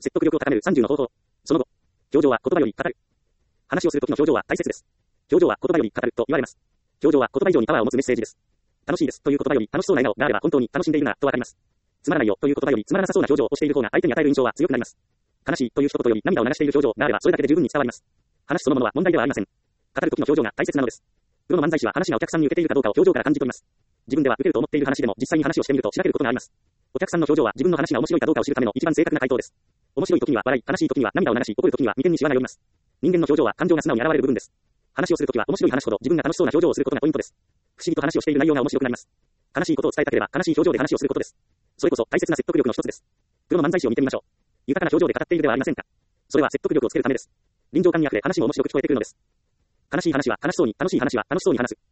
説得力を高める30の方法。その後、表情は言葉より語る。話をするときの表情は大切です。表情は言葉より語ると言われます。表情は言葉以上にパワーを持つメッセージです。楽しいですという言葉より楽しそうな笑顔があれば本当に楽しんでいるなとわかります。つまらないよという言葉よりつまらなさそうな表情をしている方が相手に与える印象は強くなります。悲しいという一言より涙を流している表情があればそれだけで十分に伝わります。話そのものは問題ではありません。語る時の表情が大切なのです。プロの漫才師は話がお客さんに受けているかどうかを表情から感じ取ります。自分では受けると思っている話でも実際に話をしてみるとしらけることがあります。お客さんの表情は自分の話が面白いかどうかを知るための一番正確な回答です。面白い時には笑い、悲しい時には涙を流し、怒る時には眉間にシワが寄ります。人間の表情は感情が素直に現れる部分です。話をするときは面白い話ほど自分が楽しそうな表情をすることがポイントです。不思議と話をしている内容が面白くなります。悲しいことを伝えたければ悲しい表情で話をすることです。それこそ大切な説得力の一つです。プロの漫才師を見てみましょう。豊かな表情で語っているではありませんか。それは説得力をつけるためです。臨場感にあふれ話も面白く聞こえてくるのです。悲しい話は悲しそうに、楽しい話は楽しそうに話す。